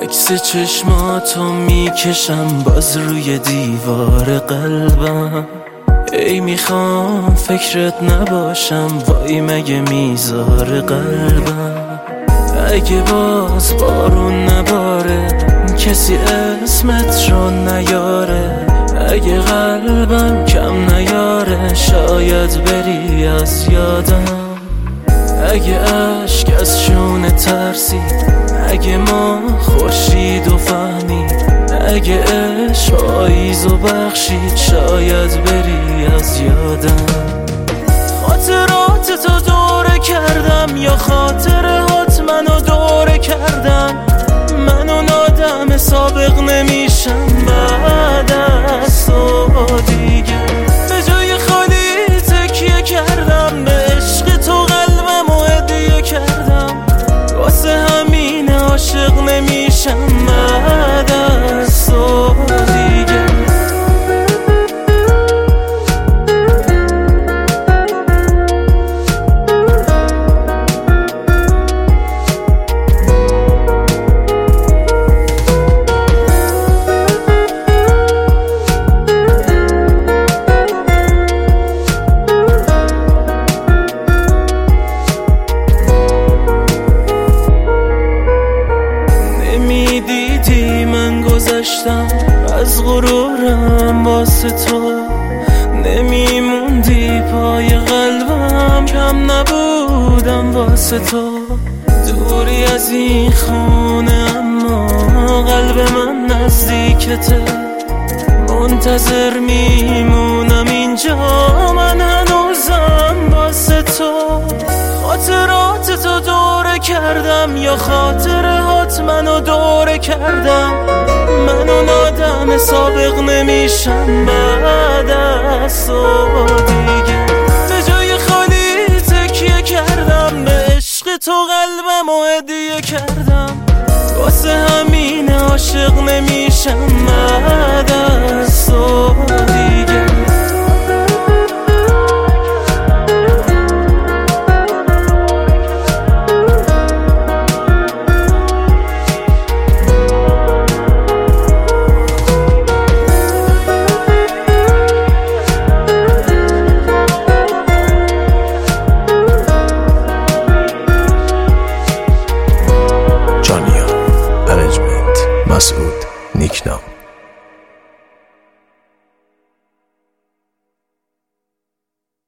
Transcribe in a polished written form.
عکس چشماتو میکشم باز روی دیوار قلبم. ای میخوام فکرت نباشم، وای مگه میذاره قلبم. اگه باز بارون نباره، کسی اسمت رو نیاره. اگه قلبم کم نیاره، شاید بری از یادم. اگه عشق از شونه ترسید، اگه ما خورشید و فهمید، اگه عشق پاییز و بخشید، شاید بری از یادم. خاطرات تو دوره کردم یا خاطرات منو دوره کردم. من اون آدم سابق نمیشم بعد از تو دیگه. به جای خالی تکیه کردم، به عشق تو قلبم و هدیه کردم. واسه همین عاشق نمیشم بعد از تو دیگه. دیدی من گذشتم از غرورم واسه تو، نمیموندی پای قلبم، کم نبودم واسه تو. دوری از این خونه اما قلب من نزدیکته، منتظر میمونم اینجا من هنوزم واسه تو. خاطرات تو دوره کردم یا خاطرات منو دوره کردم. من اون آدم سابق نمیشم بعد از تو دیگه. به جای خالی تکیه کردم، به عشق تو قلبم و هدیه کردم. واسه همین عاشق نمیشم بعد از تو دیگه. مسعود نیکنام.